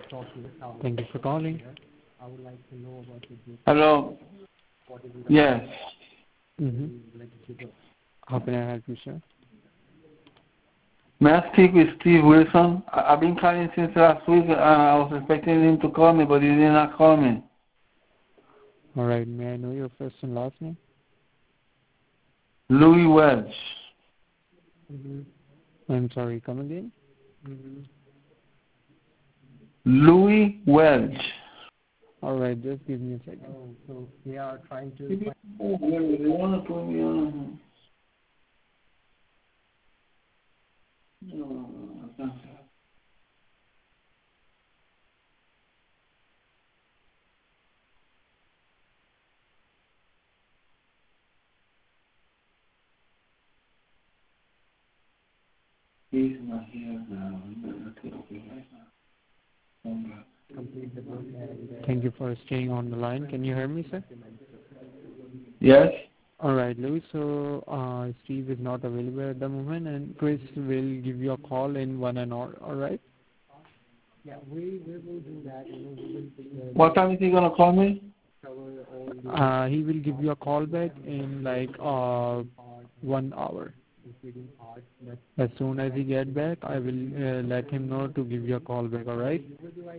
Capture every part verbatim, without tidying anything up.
Thank you for calling. Hello. Yes. Mm-hmm. How can I help you, sir? May I speak with Steve Wilson? I- I've been calling since last week. Uh, I was expecting him to call me, but he did not call me. All right. May I know your first and last name? Louis Welch. Mm-hmm. I'm sorry. Come again? Mm-hmm. Louis Welch. All right. Just give me a second. Oh, so we are trying to. Oh, they want to put me on. No, I can't. He's not here now. Thank you for staying on the line. Can you hear me, sir? Yes? All right, Louis. So uh, Steve is not available at the moment, and Chris will give you a call in one an hour. All right? Yeah, we, we will do that. You know, we will, uh, What time is he going to call me? Uh, he will give you a call back in like uh, one hour. As soon as he get back, I will uh, let him know to give you a call back. All right?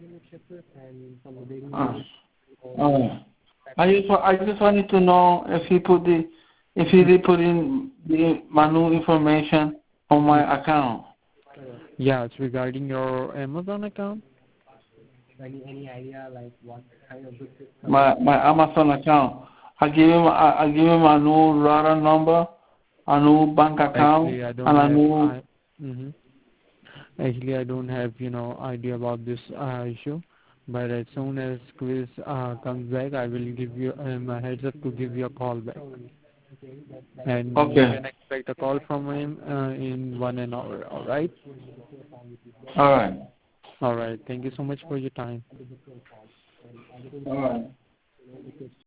Uh, oh. I just wa- I just wanted to know if he put the if he did put in the my new information on my account. Yeah, it's regarding your Amazon account. Any any idea like what kind of business? My my Amazon account. I give him I, I give him a new router number, a new bank account, Actually, I don't and a have. new. I, mm-hmm. Actually, I don't have you know idea about this uh, issue. But as soon as Chris uh, comes back, I will give you um, a heads up to give you a call back. And you Okay. can expect a call from him uh, in one an hour. All right? All right. All right. Thank you so much for your time. All right.